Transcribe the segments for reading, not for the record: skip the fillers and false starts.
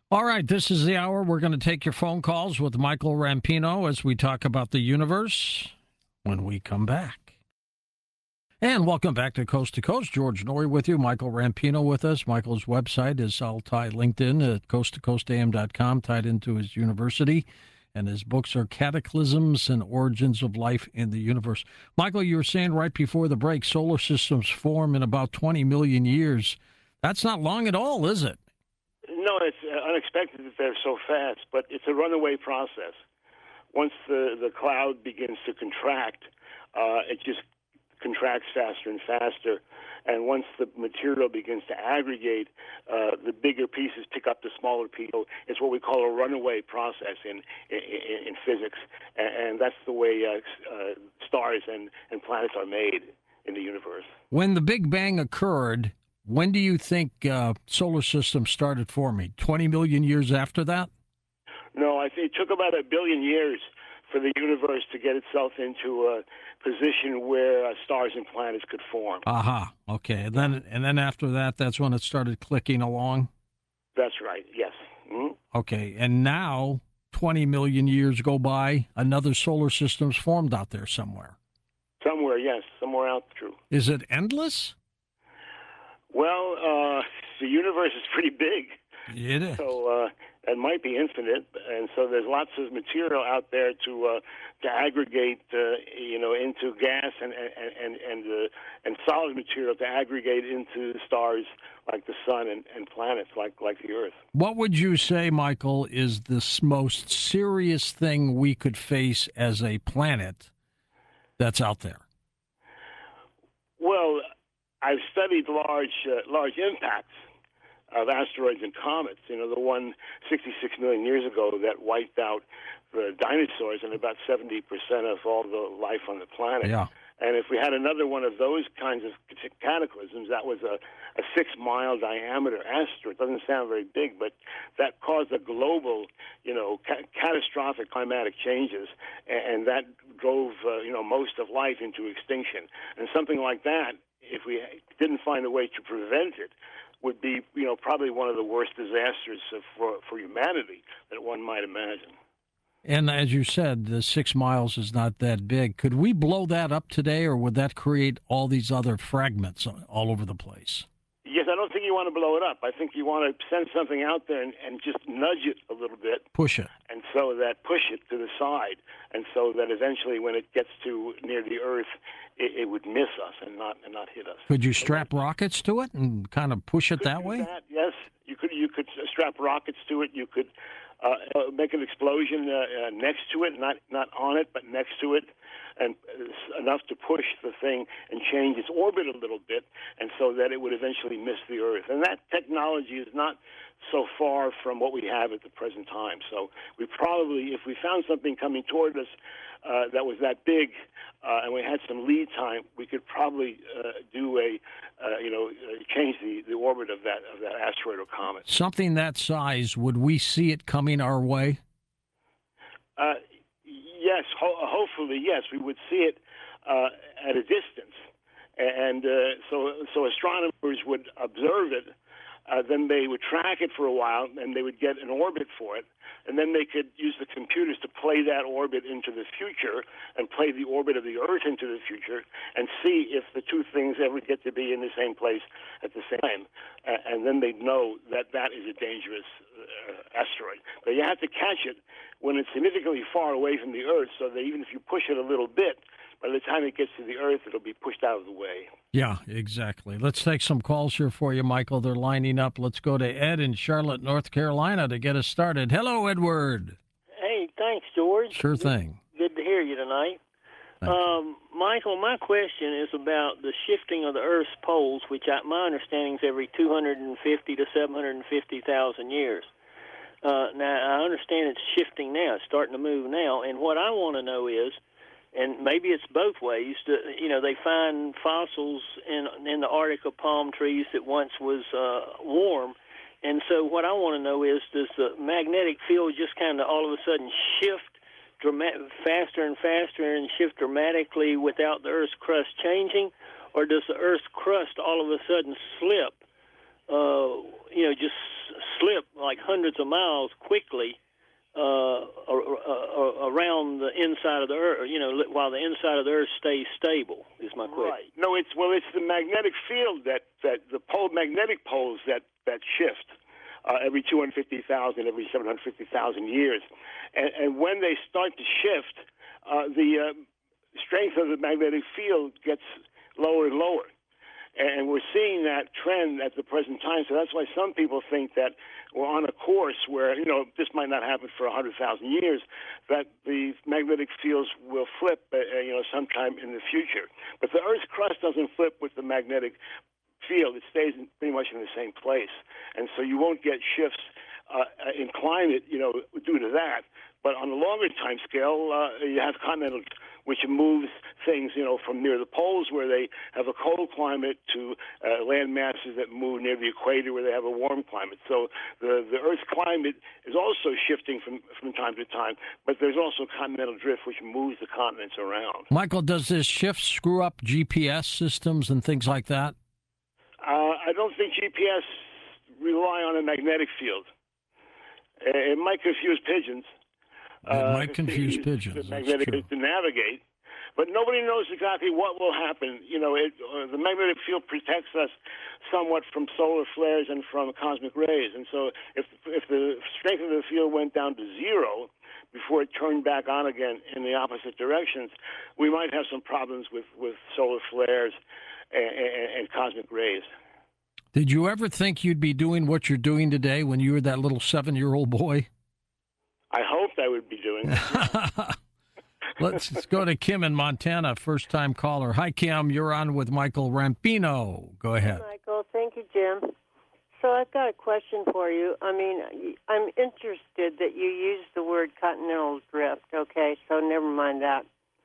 All right, this is the hour. We're going to take your phone calls with Michael Rampino as we talk about the universe when we come back. And welcome back to Coast. George Noory with you, Michael Rampino with us. Michael's website is all tied LinkedIn at coasttocoastam.com, tied into his university. And his books are Cataclysms and Origins of Life in the Universe. Michael, you were saying right before the break, solar systems form in about 20 million years. That's not long at all, is it? No, it's unexpected that they're so fast, but it's a runaway process. Once the cloud begins to contract, it just contracts faster and faster. And once the material begins to aggregate, the bigger pieces pick up the smaller pieces. It's what we call a runaway process in physics, and that's the way stars and planets are made in the universe. When the Big Bang occurred, when do you think solar systems started forming? 20 million years after that? No, I think it took about 1 billion years for the universe to get itself into a position where stars and planets could form. Aha. Okay. And then after that, that's when it started clicking along? That's right. Yes. Mm-hmm. Okay. And now, 20 million years go by, another solar system's formed out there somewhere. Somewhere, yes. Somewhere out, true. Is it endless? Well, the universe is pretty big. It is. So it might be infinite, and so there's lots of material out there to aggregate, into gas and solid material to aggregate into stars like the sun and planets like the Earth. What would you say, Michael, is the most serious thing we could face as a planet that's out there? Well, I've studied large impacts of asteroids and comets. You know, the one 66 million years ago that wiped out the dinosaurs and about 70% of all the life on the planet. Yeah. And if we had another one of those kinds of cataclysms, that was a 6-mile diameter asteroid. It doesn't sound very big, but that caused a global, catastrophic climatic changes, and that drove, most of life into extinction. And something like that, if we didn't find a way to prevent it, would be, probably one of the worst disasters for humanity that one might imagine. And as you said, the 6 miles is not that big. Could we blow that up today, or would that create all these other fragments all over the place? Yes, I don't think you want to blow it up. I think you want to send something out there and just nudge it a little bit. Push it. And so that push it to the side, and so that eventually when it gets to near the Earth, it would miss us and not hit us. Could you strap rockets to it and kind of push it that way? Yes, you could strap rockets to it. You could make an explosion next to it, not on it, but next to it, and enough to push the thing and change its orbit a little bit, and so that it would eventually miss the Earth. And that technology is not so far from what we have at the present time. So we probably, if we found something coming toward us that was that big, and we had some lead time, we could probably change the orbit of that asteroid or comet. Something that size, would we see it coming our way? Yes, hopefully, yes, we would see it at a distance, and so astronomers would observe it. Then they would track it for a while, and they would get an orbit for it, and then they could use the computers to play that orbit into the future and play the orbit of the Earth into the future and see if the two things ever get to be in the same place at the same time. And then they'd know that that is a dangerous asteroid. But you have to catch it when it's significantly far away from the Earth, so that even if you push it a little bit, by the time it gets to the Earth, it'll be pushed out of the way. Yeah, exactly. Let's take some calls here for you, Michael. They're lining up. Let's go to Ed in Charlotte, North Carolina to get us started. Hello, Edward. Hey, thanks, George. Sure thing. Good to hear you tonight. Michael, my question is about the shifting of the Earth's poles, which my understanding is every 250 to 750,000 years. Now, I understand it's shifting now. It's starting to move now. And what I want to know is, and maybe it's both ways, they find fossils in the Arctic of palm trees that once was warm. And so what I want to know is, does the magnetic field just kind of all of a sudden shift faster and faster and shift dramatically without the Earth's crust changing? Or does the Earth's crust all of a sudden slip, just slip like hundreds of miles quickly around the inside of the Earth, while the inside of the Earth stays stable, is my question. Right. No, it's the magnetic field that the magnetic poles that shift every 250,000, every 750,000 years. And when they start to shift, the strength of the magnetic field gets lower and lower. And we're seeing that trend at the present time. So that's why some people think that we're on a course where, this might not happen for 100,000 years, that the magnetic fields will flip, sometime in the future. But the Earth's crust doesn't flip with the magnetic field. It stays pretty much in the same place. And so you won't get shifts in climate, due to that. But on a longer time scale, you have continental, which moves things, from near the poles where they have a cold climate to land masses that move near the equator where they have a warm climate. So the Earth's climate is also shifting from time to time, but there's also continental drift, which moves the continents around. Michael, does this shift screw up GPS systems and things like that? I don't think GPS rely on a magnetic field. It might confuse pigeons. It might confuse pigeons. Magnetic to navigate, but nobody knows exactly what will happen. The magnetic field protects us somewhat from solar flares and from cosmic rays. And so, if the strength of the field went down to zero before it turned back on again in the opposite directions, we might have some problems with solar flares and cosmic rays. Did you ever think you'd be doing what you're doing today when you were that little 7-year-old boy? I hoped I would be doing it. Let's go to Kim in Montana, first-time caller. Hi, Kim. You're on with Michael Rampino. Go ahead. Hi, Michael. Thank you, Jim. So I've got a question for you. I mean, I'm interested that you used the word continental drift. Okay, so never mind that.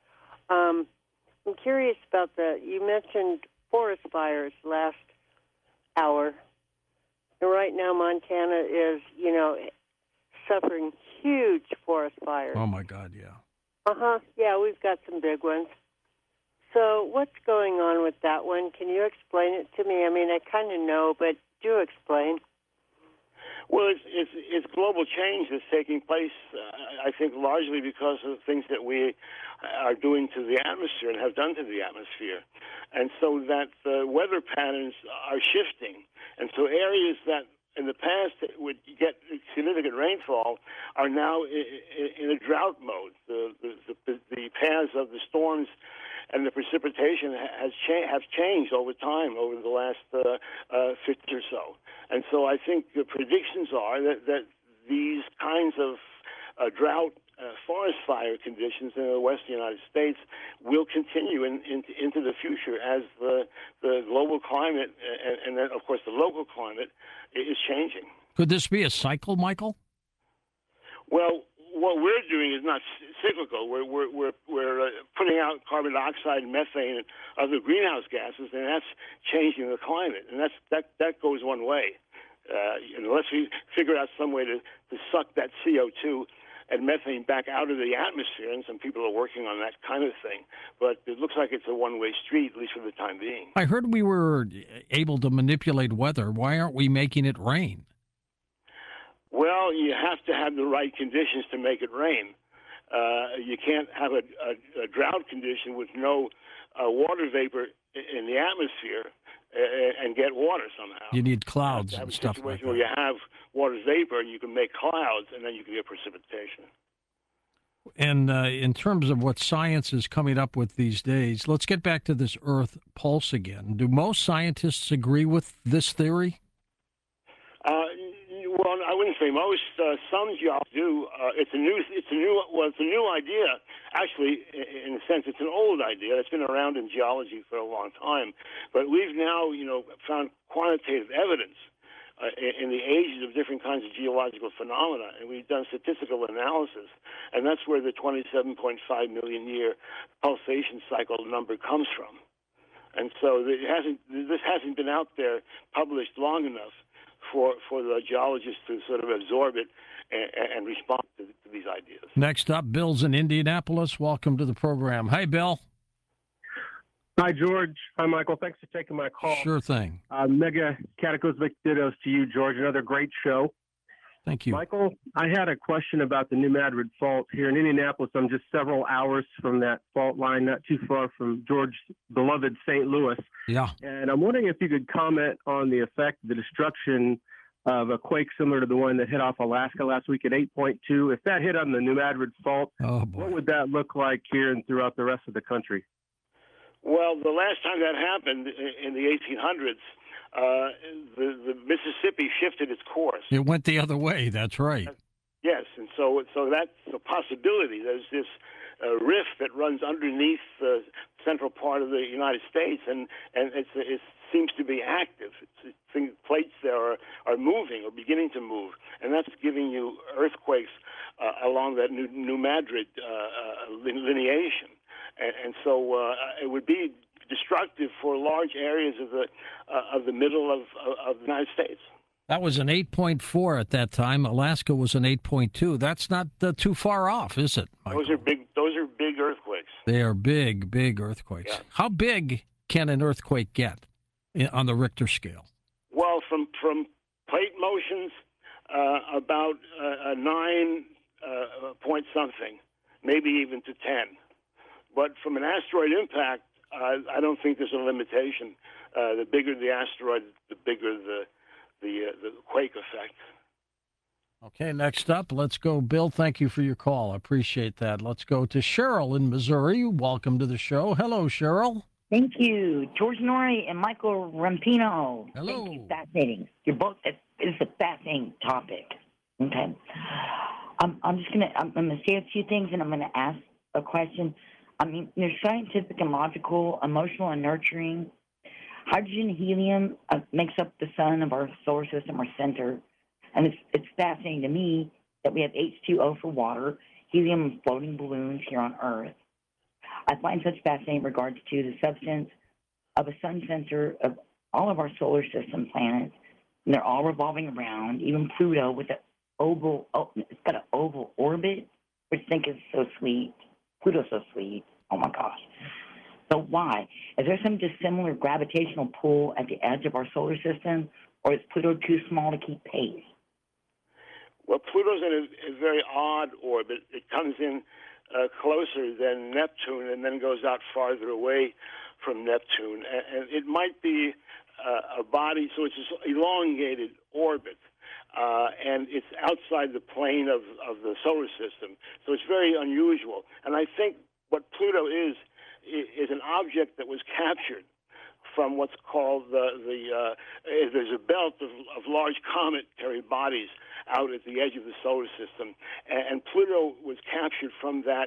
I'm curious about you mentioned forest fires last hour. And right now Montana is, suffering huge forest fires. Oh, my God, yeah. Yeah, we've got some big ones. So what's going on with that one? Can you explain it to me? I mean, I kind of know, but do explain. Well, it's global change that's taking place, I think, largely because of things that we are doing to the atmosphere and have done to the atmosphere. And so that the weather patterns are shifting. And so areas that in the past would get significant rainfall are now in a drought mode. The paths of the storms and the precipitation have changed over time, over the last 50 or so. And so I think the predictions are that these kinds of drought, forest fire conditions in the western United States will continue into the future as the global climate and then, of course, the local climate is changing. Could this be a cycle, Michael? Well, what we're doing is not cyclical. We're putting out carbon dioxide and methane and other greenhouse gases, and that's changing the climate. And that goes one way. Unless we figure out some way to suck that CO2 and methane back out of the atmosphere, and some people are working on that kind of thing. But it looks like it's a one-way street, at least for the time being. I heard we were able to manipulate weather. Why aren't we making it rain? Well, you have to have the right conditions to make it rain. You can't have a drought condition with no water vapor in the atmosphere and get water somehow. You need clouds and stuff like that. Where you have water vapor, you can make clouds, and then you can get precipitation. And in terms of what science is coming up with these days, let's get back to this Earth pulse again. Do most scientists agree with this theory? Well, I wouldn't say most. Some geologists do. It's a new idea. Actually, in a sense, it's an old idea. It's been around in geology for a long time. But we've now, found quantitative evidence in the ages of different kinds of geological phenomena, and we've done statistical analysis, and that's where the 27.5 million year pulsation cycle number comes from. And so this hasn't been out there published long enough for the geologists to sort of absorb it and respond to these ideas. Next up, Bill's in Indianapolis. Welcome to the program. Hi, Bill. Hi, George. Hi, Michael. Thanks for taking my call. Sure thing. Mega cataclysmic dittos to you, George. Another great show. Thank you. Michael, I had a question about the New Madrid Fault here in Indianapolis. I'm just several hours from that fault line, not too far from George's beloved St. Louis. Yeah. And I'm wondering if you could comment on the effect, the destruction of a quake similar to the one that hit off Alaska last week at 8.2. If that hit on the New Madrid Fault, Oh, boy. what would that look like here and throughout the rest of the country? Well, the last time that happened in the 1800s, the Mississippi shifted its course. It went the other way. That's right. Yes, and so that's a possibility. There's this rift that runs underneath the central part of the United States, and it seems to be active. Plates there are moving or beginning to move, and that's giving you earthquakes along that New Madrid lineation. And so it would be destructive for large areas of the middle of the United States. That was an 8.4 at that time. Alaska was an 8.2. That's not too far off, is it, Michael? Those are big earthquakes. They are big earthquakes. Yeah. How big can an earthquake get on the Richter scale? Well, from plate motions, about 9 point something, maybe even to 10. But from an asteroid impact, I don't think there's a limitation. The bigger the asteroid, the bigger the quake effect. Okay, next up, let's go. Bill, thank you for your call. I appreciate that. Let's go to Cheryl in Missouri. Welcome to the show. Hello, Cheryl. Thank you, George Norrie and Michael Rampino. Hello. Thank you. Fascinating. You're both. It's a fascinating topic. Okay. I'm gonna say a few things and I'm gonna ask a question. I mean, there's scientific and logical, emotional and nurturing. Hydrogen and helium makes up the sun of our solar system, our center. And it's fascinating to me that we have H2O for water, helium and floating balloons here on Earth. I find such fascinating in regards to the substance of a sun center of all of our solar system planets. And they're all revolving around, even Pluto with it's got an oval orbit, which I think is so sweet. Pluto's so sweet. Oh, my gosh. So why? Is there some dissimilar gravitational pull at the edge of our solar system, or is Pluto too small to keep pace? Well, Pluto's in a very odd orbit. It comes in closer than Neptune and then goes out farther away from Neptune. And it might be a body, so it's an elongated orbit. And it's outside the plane of the solar system. So it's very unusual. And I think what Pluto is an object that was captured from what's called there's a belt of large cometary bodies out at the edge of the solar system, and Pluto was captured from that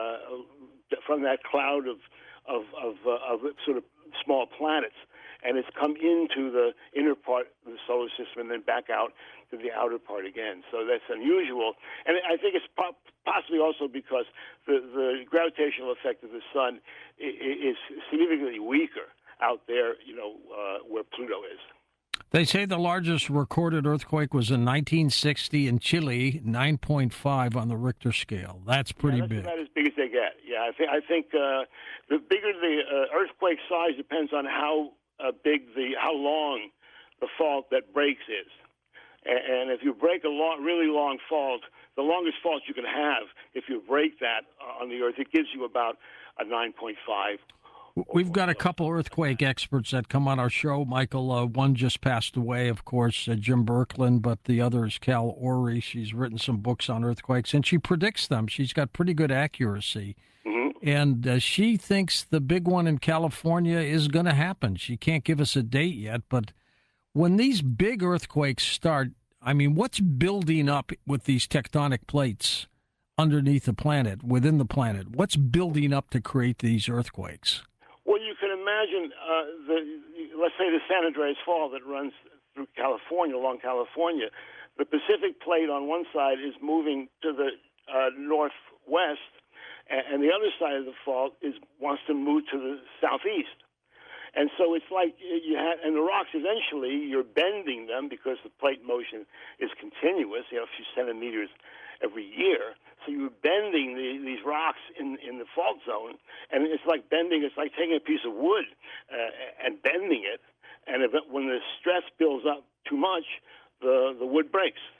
cloud of sort of small planets, and it's come into the inner part of the solar system and then back out to the outer part again. So that's unusual, and I think it's possibly also because the gravitational effect of the sun is significantly weaker out there, where Pluto is. They say the largest recorded earthquake was in 1960 in Chile, 9.5 on the Richter scale. That's pretty big. That's about as big as they get. Yeah, I think the bigger the earthquake size depends on how how long the fault that breaks is. And if you break a really long fault, the longest fault you can have, if you break that on the Earth, it gives you about a 9.5. We've got a couple earthquake experts that come on our show, Michael. One just passed away, of course, Jim Birkeland, but the other is Cal Orey. She's written some books on earthquakes, and she predicts them. She's got pretty good accuracy. Mm-hmm. And she thinks the big one in California is going to happen. She can't give us a date yet, but when these big earthquakes start, I mean, what's building up with these tectonic plates underneath the planet, within the planet? What's building up to create these earthquakes? Well, you can imagine, let's say the San Andreas Fault that runs through California, along California. The Pacific plate on one side is moving to the northwest, and the other side of the fault wants to move to the southeast. And so it's like and the rocks eventually, you're bending them because the plate motion is continuous, a few centimeters every year. So you're bending these rocks in the fault zone, and it's like taking a piece of wood and bending it, and when the stress builds up too much, the wood breaks.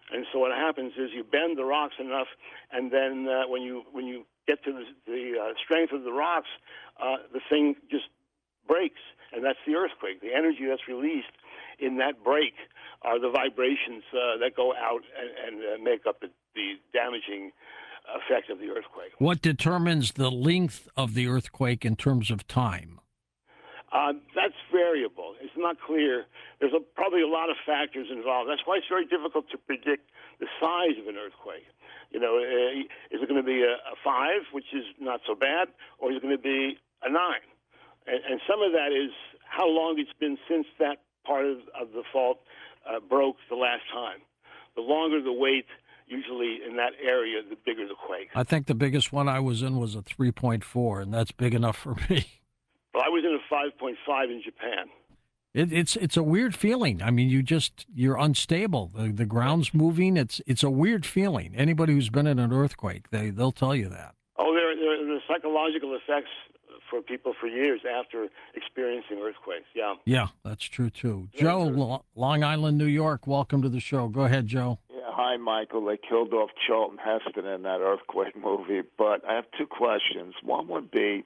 And so what happens is you bend the rocks enough, and then when you get to the strength of the rocks, the thing just breaks, and that's the earthquake. The energy that's released in that break are the vibrations that go out and make up the damaging effect of the earthquake. What determines the length of the earthquake in terms of time? That's variable. It's not clear. There's probably a lot of factors involved. That's why it's very difficult to predict the size of an earthquake. You know, is it going to be a 5, which is not so bad, or is it going to be a 9? And some of that is how long it's been since that part of the fault broke the last time. The longer the wait, usually in that area, the bigger the quake. I think the biggest one I was in was a 3.4, and that's big enough for me. Well, I was in a 5.5 in Japan. It's a weird feeling. I mean, you're unstable. The ground's moving. It's a weird feeling. Anybody who's been in an earthquake, they'll tell you that. Oh, there are psychological effects for people for years after experiencing earthquakes. Yeah. Yeah, that's true too. Joe, Long Island, New York. Welcome to the show. Go ahead, Joe. Yeah, hi, Michael. They killed off Charlton Heston in that earthquake movie. But I have two questions. One would be,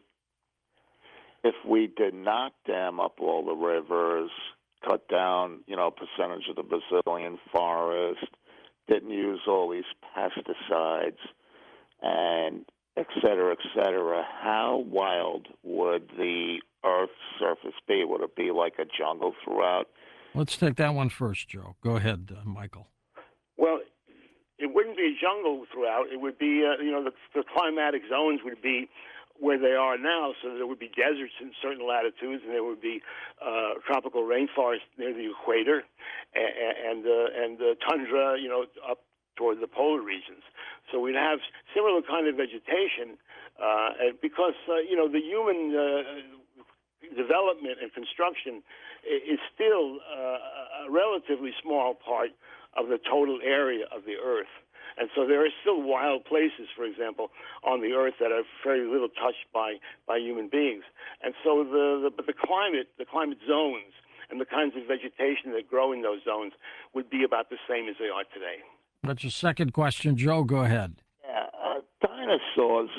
if we did not dam up all the rivers, cut down, a percentage of the Brazilian forest, didn't use all these pesticides, and et cetera, how wild would the Earth's surface be? Would it be like a jungle throughout? Let's take that one first, Joe. Go ahead, Michael. Well, it wouldn't be a jungle throughout. It would be, the climatic zones would be where they are now, so there would be deserts in certain latitudes, and there would be tropical rainforest near the equator, and tundra, up toward the polar regions. So we'd have similar kind of vegetation, because the human development and construction is still a relatively small part of the total area of the Earth. And so there are still wild places, for example, on the Earth that are very little touched by human beings. And so the climate zones and the kinds of vegetation that grow in those zones would be about the same as they are today. That's your second question, Joe. Go ahead. Yeah, dinosaurs.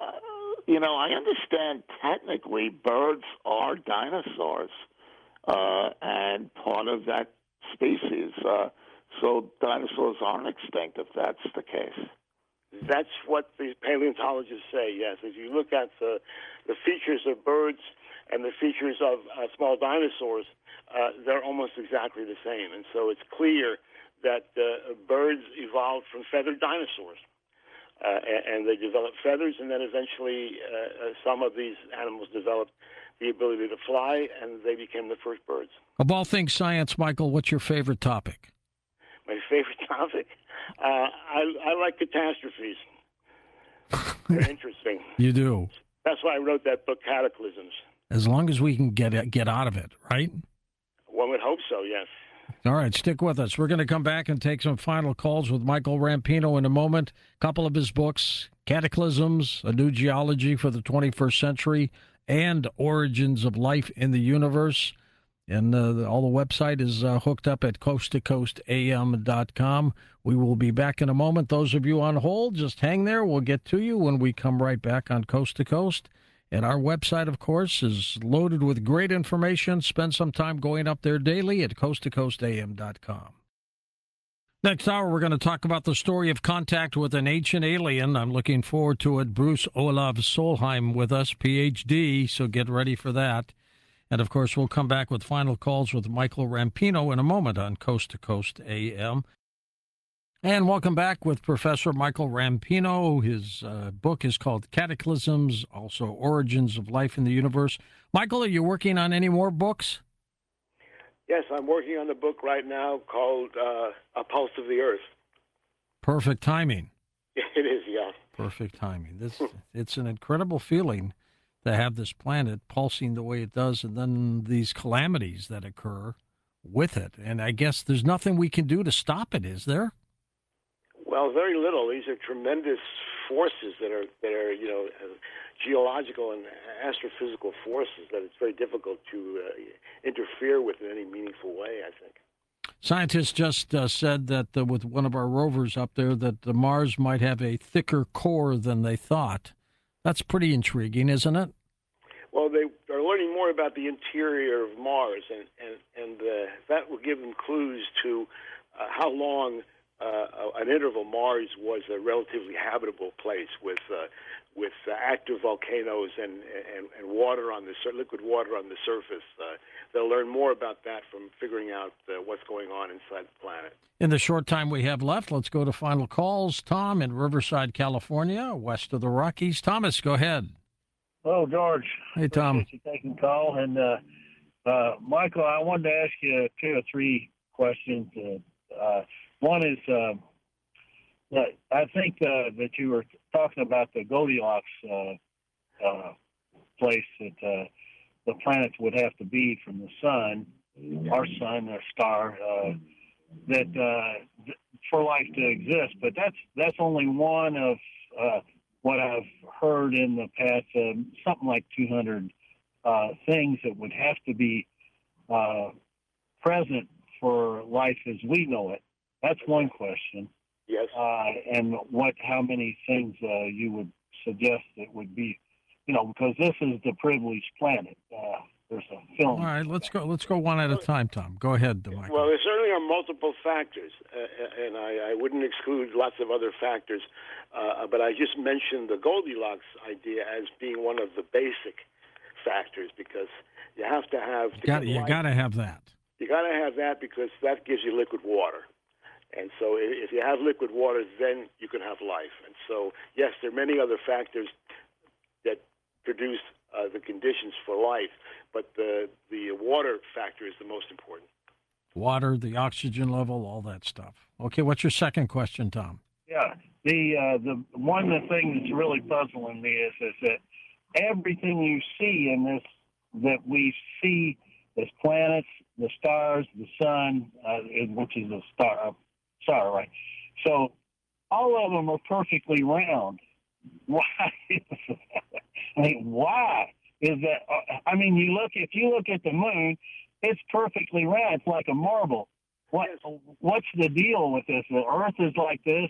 I understand technically birds are dinosaurs and part of that species. So dinosaurs aren't extinct if that's the case. That's what the paleontologists say, yes. If you look at the features of birds and the features of small dinosaurs, they're almost exactly the same. And so it's clear that birds evolved from feathered dinosaurs. And they developed feathers, and then eventually some of these animals developed the ability to fly, and they became the first birds. Of all things science, Michael, what's your favorite topic? My favorite topic? I like catastrophes. They're interesting. You do? That's why I wrote that book, Cataclysms. As long as we can get out of it, right? One would hope so, yes. All right, stick with us. We're going to come back and take some final calls with Michael Rampino in a moment. A couple of his books, Cataclysms, A New Geology for the 21st Century, and Origins of Life in the Universe. And all the website is hooked up at coasttocoastam.com. We will be back in a moment. Those of you on hold, just hang there. We'll get to you when we come right back on Coast to Coast. And our website, of course, is loaded with great information. Spend some time going up there daily at coasttocoastam.com. Next hour, we're going to talk about the story of contact with an ancient alien. I'm looking forward to it. Bruce Olav Solheim with us, Ph.D., so get ready for that. And, of course, we'll come back with final calls with Michael Rampino in a moment on Coast to Coast AM. And welcome back with Professor Michael Rampino. His book is called Cataclysms, also Origins of Life in the Universe. Michael, are you working on any more books? Yes, I'm working on a book right now called A Pulse of the Earth. Perfect timing. It is, yeah. Perfect timing. It's an incredible feeling to have this planet pulsing the way it does, and then these calamities that occur with it. And I guess there's nothing we can do to stop it, is there? Well, very little. These are tremendous forces that are geological and astrophysical forces that it's very difficult to interfere with in any meaningful way, I think. Scientists just said that with one of our rovers up there that the Mars might have a thicker core than they thought. That's pretty intriguing, isn't it? Well, they are learning more about the interior of Mars, and that will give them clues to how long an interval Mars was a relatively habitable place with active volcanoes and water on the liquid water on the surface. They'll learn more about that from figuring out what's going on inside the planet. In the short time we have left, let's go to final calls. Tom in Riverside, California, west of the Rockies. Thomas, go ahead. Hello, George. Hey, Tom. Appreciate you taking the call. And Michael, I wanted to ask you 2 or 3 questions. One is, I think that you were talking about the Goldilocks place that the planets would have to be from the sun, our star, that for life to exist. But that's only one of what I've heard in the past, something like 200 things that would have to be present for life as we know it. That's one question. Yes. And how many things you would suggest it would be, because this is the privileged planet. There's a film. All right, let's go one at a time, Tom. Go ahead, Michael. Well, there certainly are multiple factors, and I wouldn't exclude lots of other factors, but I just mentioned the Goldilocks idea as being one of the basic factors because you have to have. You got to have that. You got to have that because that gives you liquid water. And so if you have liquid water, then you can have life. And so, yes, there are many other factors that produce the conditions for life, but the water factor is the most important. Water, the oxygen level, all that stuff. Okay, what's your second question, Tom? Yeah, the one of the things that's really puzzling me is that everything you see in this, that we see as planets, the stars, the sun, which is a star, right? So all of them are perfectly round. Why is that? I mean, why is that? If you look at the moon, it's perfectly round. It's like a marble. What's the deal with this? The Earth is like this.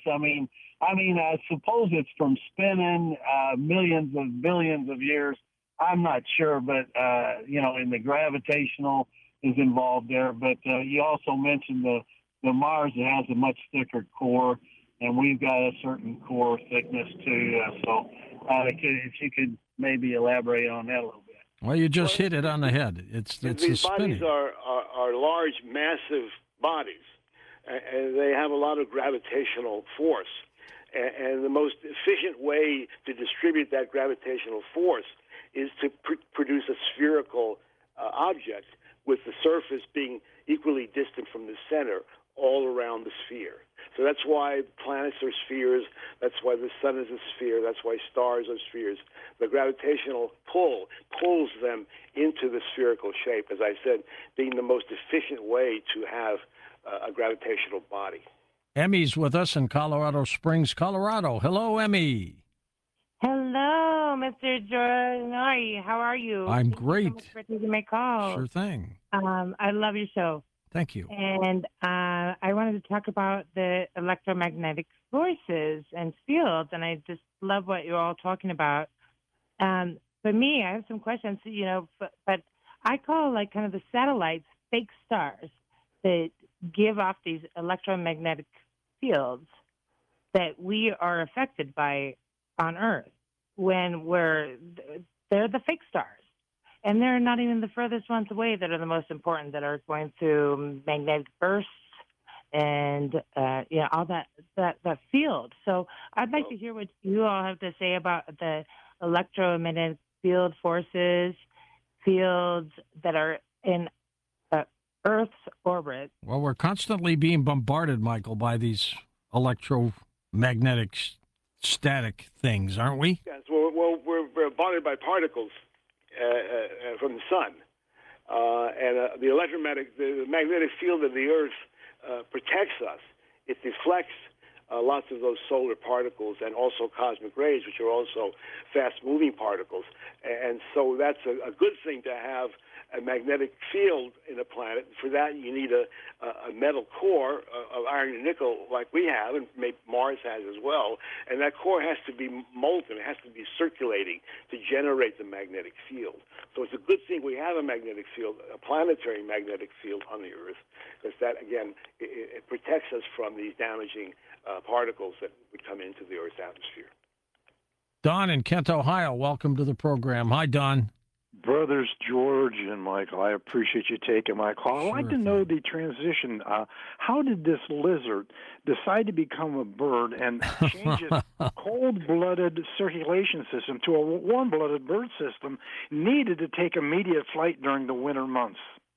I suppose it's from spinning millions of billions of years. I'm not sure, but and the gravitational is involved there. But you also mentioned the Mars that has a much thicker core, and we've got a certain core thickness too. If you could maybe elaborate on that a little bit. Well, you just hit it on the head. It's these bodies are large, massive bodies, and they have a lot of gravitational force. And the most efficient way to distribute that gravitational force is to produce a spherical object with the surface being equally distant from the center all around the sphere. So that's why planets are spheres. That's why the sun is a sphere. That's why stars are spheres. The gravitational pull pulls them into the spherical shape, as I said, being the most efficient way to have a gravitational body. Emmy's with us in Colorado Springs, Colorado. Hello, Emmy. Hello, Mr. Giordano. How are you? I'm Thank great. You so much for taking my call. Sure thing. I love your show. Thank you. And I wanted to talk about the electromagnetic forces and fields, and I just love what you're all talking about. For me, I have some questions, but I call like kind of the satellites fake stars that give off these electromagnetic fields that we are affected by on Earth when they're the fake stars. And they're not even the furthest ones away that are the most important, that are going through magnetic bursts and all that field. So I'd like to hear what you all have to say about the electromagnetic field forces, fields that are in Earth's orbit. Well, we're constantly being bombarded, Michael, by these electromagnetic static things, aren't we? Yes. Well, we're bombarded by particles from the sun, and the magnetic field of the Earth protects us. It deflects lots of those solar particles and also cosmic rays, which are also fast-moving particles. And so that's a good thing to have a magnetic field in a planet. For that, you need a metal core of iron and nickel like we have, and maybe Mars has as well. And that core has to be molten. It has to be circulating to generate the magnetic field. So it's a good thing we have a magnetic field, a planetary magnetic field on the Earth, because that, again, it protects us from these damaging particles that would come into the Earth's atmosphere. Don in Kent, Ohio, welcome to the program. Hi, Don. Brothers George and Michael, I appreciate you taking my call. Sure I'd like to know the transition. How did this lizard decide to become a bird and change its cold-blooded circulation system to a warm-blooded bird system needed to take immediate flight during the winter months?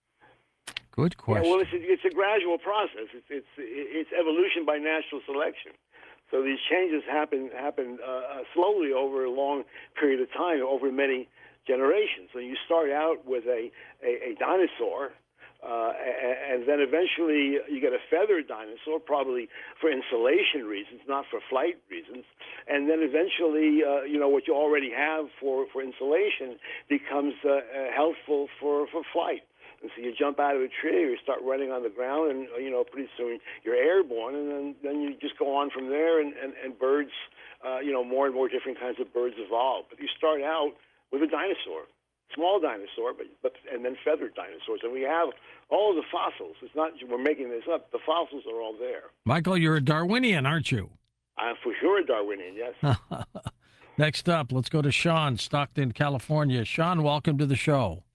Good question. Yeah, well, it's a gradual process. It's evolution by natural selection. So these changes happen slowly over a long period of time, over many generations. So you start out with a dinosaur, and then eventually you get a feathered dinosaur, probably for insulation reasons, not for flight reasons. And then eventually, what you already have for insulation becomes helpful for flight. And so you jump out of a tree, or you start running on the ground, and pretty soon you're airborne, and then you just go on from there. And birds, more and more different kinds of birds evolve. But you start out with a dinosaur, small dinosaur, but and then feathered dinosaurs, and we have all of the fossils. It's not we're making this up. The fossils are all there. Michael, you're a Darwinian, aren't you? I'm for sure a Darwinian. Yes. Next up, let's go to Sean, Stockton, California. Sean, welcome to the show.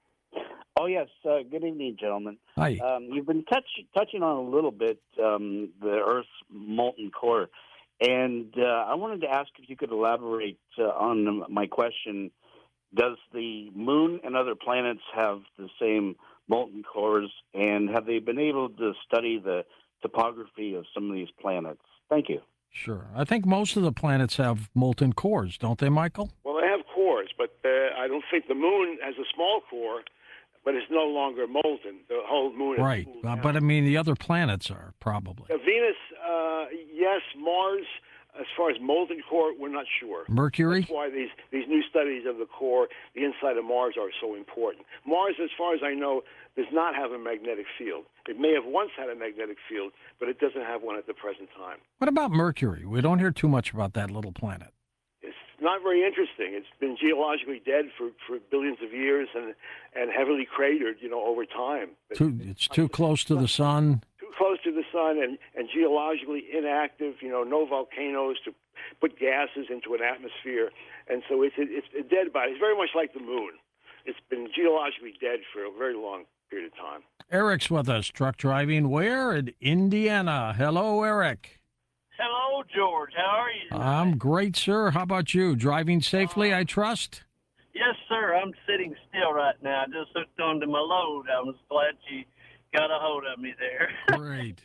Oh, yes. Good evening, gentlemen. Hi. You've been touching on a little bit the Earth's molten core, and I wanted to ask if you could elaborate on my question. Does the moon and other planets have the same molten cores, and have they been able to study the topography of some of these planets? Thank you. Sure. I think most of the planets have molten cores, don't they, Michael? Well, they have cores, but I don't think the moon has a small core, but it's no longer molten. The whole moon is right. cooled down. But, I mean, the other planets are probably. Venus, yes. Mars, as far as molten core, we're not sure. Mercury? That's why these new studies of the core, the inside of Mars, are so important. Mars, as far as I know, does not have a magnetic field. It may have once had a magnetic field, but it doesn't have one at the present time. What about Mercury? We don't hear too much about that little planet. It's not very interesting. It's been geologically dead for billions of years and heavily cratered, over time. It's too close to the sun. Too close to the sun and geologically inactive, no volcanoes to put gases into an atmosphere. And so it's a dead body. It's very much like the moon. It's been geologically dead for a very long period of time. Eric's with us, truck driving where? In Indiana. Hello, Eric. Hello, George. How are you tonight? I'm great, sir. How about you? Driving safely, I trust? Yes, sir. I'm sitting still right now. I just hooked onto my load. I was glad you got a hold of me there. Great.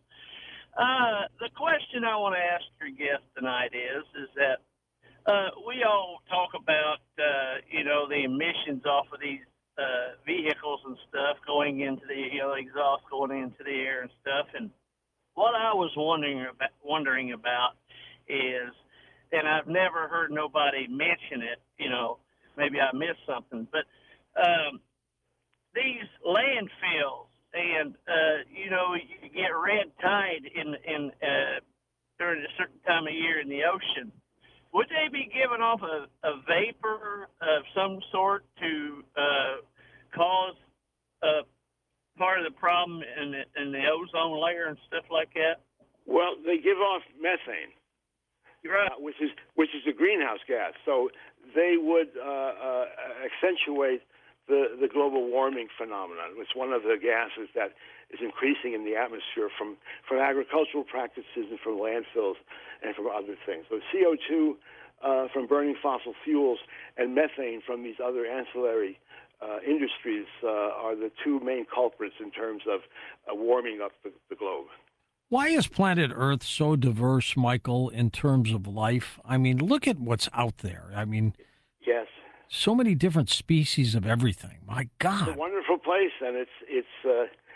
The question I want to ask your guest tonight is that we all talk about, the emissions off of these vehicles and stuff going into the, exhaust going into the air and stuff. And what I was wondering about is, and I've never heard nobody mention it, maybe I missed something, but these landfills and, you get red tide in during a certain time of year in the ocean. Would they be giving off a vapor of some sort to cause part of the problem in the ozone layer and stuff like that? Well, they give off methane, right, which is a greenhouse gas. So they would accentuate the global warming phenomenon. It's one of the gases that is increasing in the atmosphere from agricultural practices and from landfills and from other things. So CO2 from burning fossil fuels and methane from these other ancillary industries are the two main culprits in terms of warming up the globe. Why is planet Earth so diverse, Michael, in terms of life? I mean, look at what's out there. I mean, yes, so many different species of everything. My God, it's a wonderful place, and it's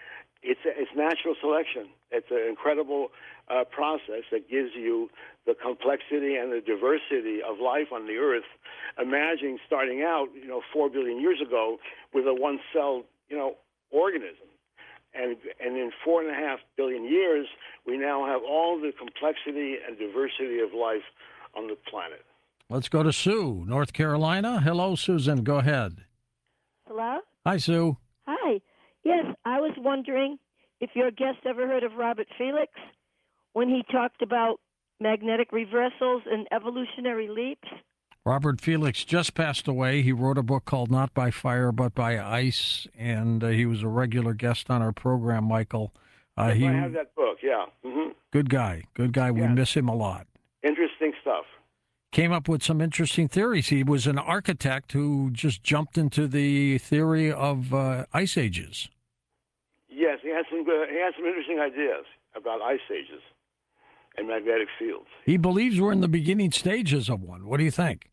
It's natural selection. It's an incredible process that gives you the complexity and the diversity of life on the Earth. Imagine starting out, 4 billion years ago with a one-celled, organism. And in 4.5 billion years, we now have all the complexity and diversity of life on the planet. Let's go to Sue, North Carolina. Hello, Susan. Go ahead. Hello? Hi, Sue. Hi. Yes, I was wondering if your guest ever heard of Robert Felix when he talked about magnetic reversals and evolutionary leaps. Robert Felix just passed away. He wrote a book called Not by Fire, But by Ice, and he was a regular guest on our program, Michael. I have that book, yeah. Mm-hmm. Good guy. Good guy. We miss him a lot. Interesting stuff. Came up with some interesting theories. He was an architect who just jumped into the theory of ice ages. Yes, he had some interesting ideas about ice ages and magnetic fields. He believes we're in the beginning stages of one. What do you think?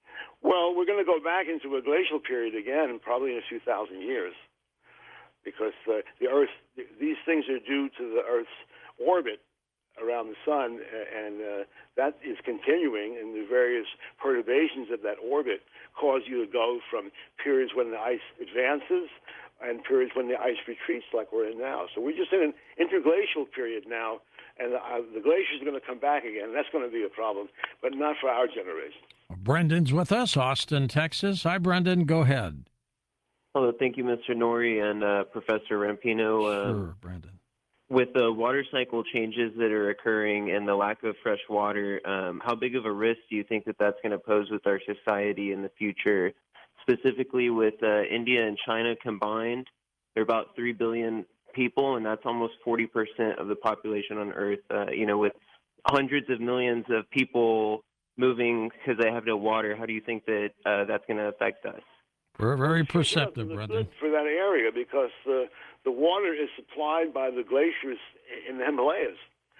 Well, we're going to go back into a glacial period again, probably in a few thousand years, because the Earth, these things are due to the Earth's orbit around the sun, and that is continuing, and the various perturbations of that orbit cause you to go from periods when the ice advances and periods when the ice retreats like we're in now. So we're just in an interglacial period now, and the glaciers are going to come back again. That's going to be a problem, but not for our generation. Brendan's with us, Austin, Texas. Hi, Brendan. Go ahead. Hello. Thank you, Mr. Nori and Professor Rampino. Sure, Brendan. With the water cycle changes that are occurring and the lack of fresh water, how big of a risk do you think that that's going to pose with our society in the future? Specifically with India and China combined, they're about 3 billion people, and that's almost 40% of the population on Earth. With hundreds of millions of people moving because they have no water, how do you think that that's going to affect us? We're very perceptive, Brendan. For that area, because the water is supplied by the glaciers in the Himalayas,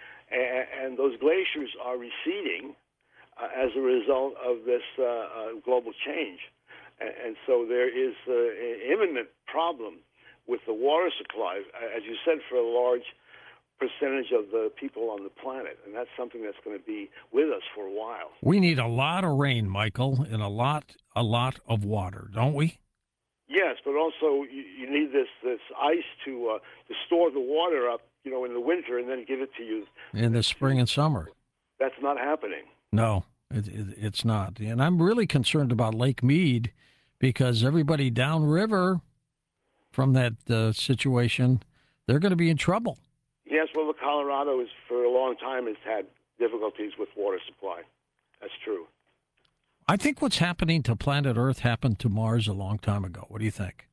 and those glaciers are receding as a result of this global change. And so there is an imminent problem with the water supply, as you said, for a large percentage of the people on the planet. And that's something that's going to be with us for a while. We need a lot of rain, Michael, and a lot of water, don't we? Yes, but also you need this ice to store the water up, in the winter and then give it to you in the spring and summer. That's not happening. No, it's not. And I'm really concerned about Lake Mead because everybody downriver from that situation, they're going to be in trouble. Yes, well, the Colorado for a long time has had difficulties with water supply. That's true. I think what's happening to planet Earth happened to Mars a long time ago. What do you think?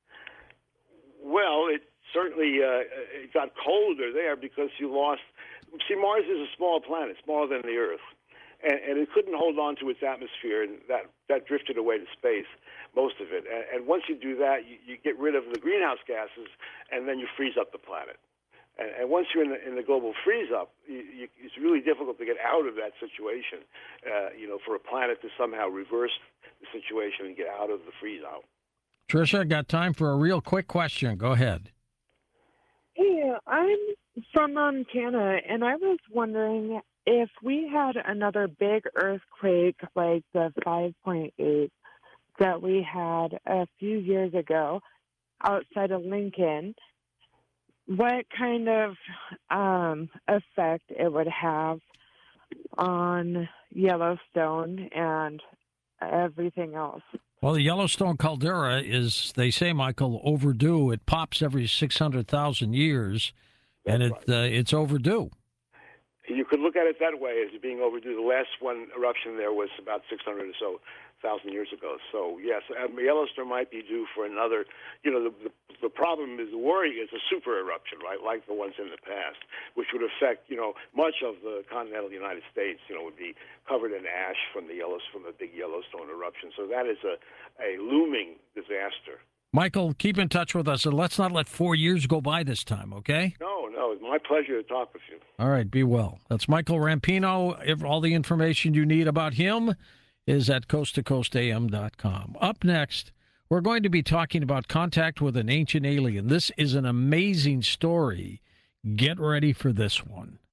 Well, it certainly it got colder there because you lost. See, Mars is a small planet, smaller than the Earth, and it couldn't hold on to its atmosphere, and that drifted away to space, most of it. And once you do that, you get rid of the greenhouse gases, and then you freeze up the planet. And once you're in the global freeze-up, it's really difficult to get out of that situation, for a planet to somehow reverse the situation and get out of the freeze-out. Tricia, got time for a real quick question. Go ahead. Hey, I'm from Montana, and I was wondering if we had another big earthquake like the 5.8 that we had a few years ago outside of Lincoln, what kind of effect it would have on Yellowstone and everything else? Well, the Yellowstone caldera is, they say, Michael, overdue. It pops every 600,000 years, and it's overdue. You could look at it that way, as being overdue. The last one eruption there was about 600 or so thousand years ago. So yes, Yellowstone might be due for another. The problem is, the worry is a super eruption, right, like the ones in the past, which would affect much of the continental United States. Would be covered in ash from the big Yellowstone eruption. So that is a looming disaster. Michael, keep in touch with us, and let's not let 4 years go by this time, okay? No, it's my pleasure to talk with you. All right, be well. That's Michael Rampino. All the information you need about him is at coasttocoastam.com. Up next, We're going to be talking about contact with an ancient alien. This is an amazing story. Get ready for this one.